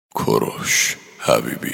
کوروش حبیبی.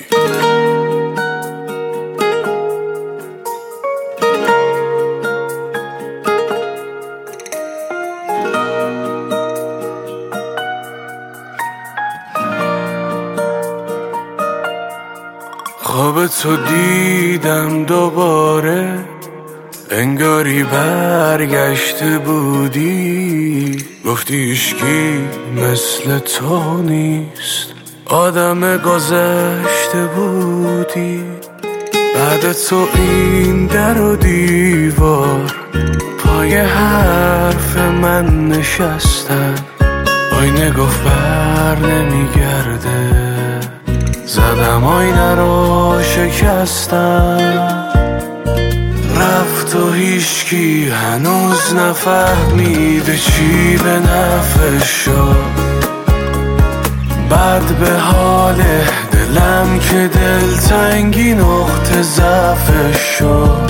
خواب تو دیدم دوباره، انگاری برگشته بودی. گفتی هیچکی مثل تو نیست، آدم گذشته بودی. بعد تو این در و دیوار، پای حرف من نشستن. آینه گفت بر نمیگرده، زدم آینه رو شکستم. رفت و هیچکی هنوز نفهمیده چی به نفعش شد. بعد به حال دلم که دلتنگی نقطه ضعفش شد.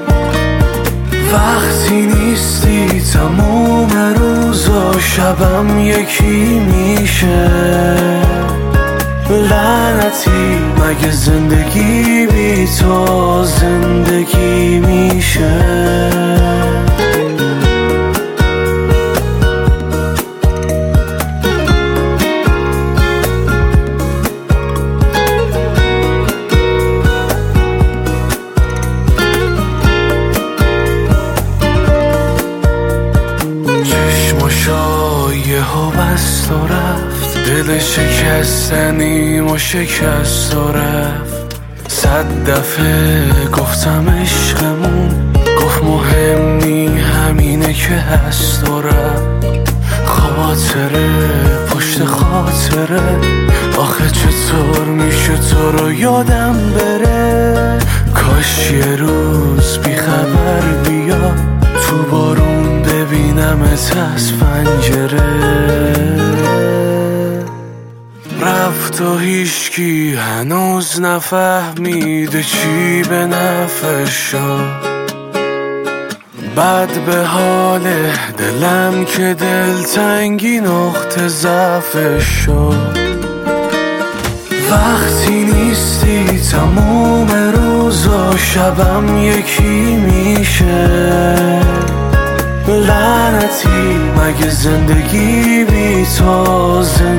وقتی نیستی تموم روز و شبم یکی میشه. لعنتی مگه زندگی بی تو زندگی میشه؟ چشماشو یهو بست و رفت، دل شکستنیم و شکست و رفت. 100 دفعه گفتم عشقمون، گفت مهم نی همینه که هست و رفت. خاطره پشت خاطره، آخه چطور میشه تو رو یادم بره؟ کاش یه روز بی خبر بیا، تو بارون ببینمت از پنجره. رفت و هیچکی هنوز نفهمیده چی به نفعش شد. بعد به حال دلم که دلتنگی نقطه ضعفش شد. وقتی نیستی تموم روز و شبم یکی میشه. لعنتی مگه زندگی بی تو